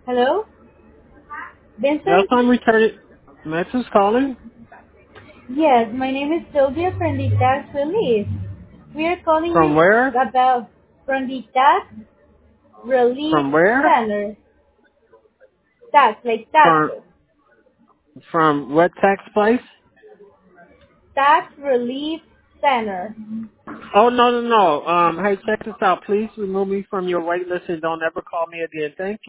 Hello? Yes, Vincent? I'm returning. Max is calling. Yes, my name is Sylvia from the tax relief. We are calling From you where? about from the tax relief From where? center. Tax, like From taxes. what tax place? Tax relief center. Oh no. Hey, check this out. Please remove me from your wait list and don't ever call me again. Thank you.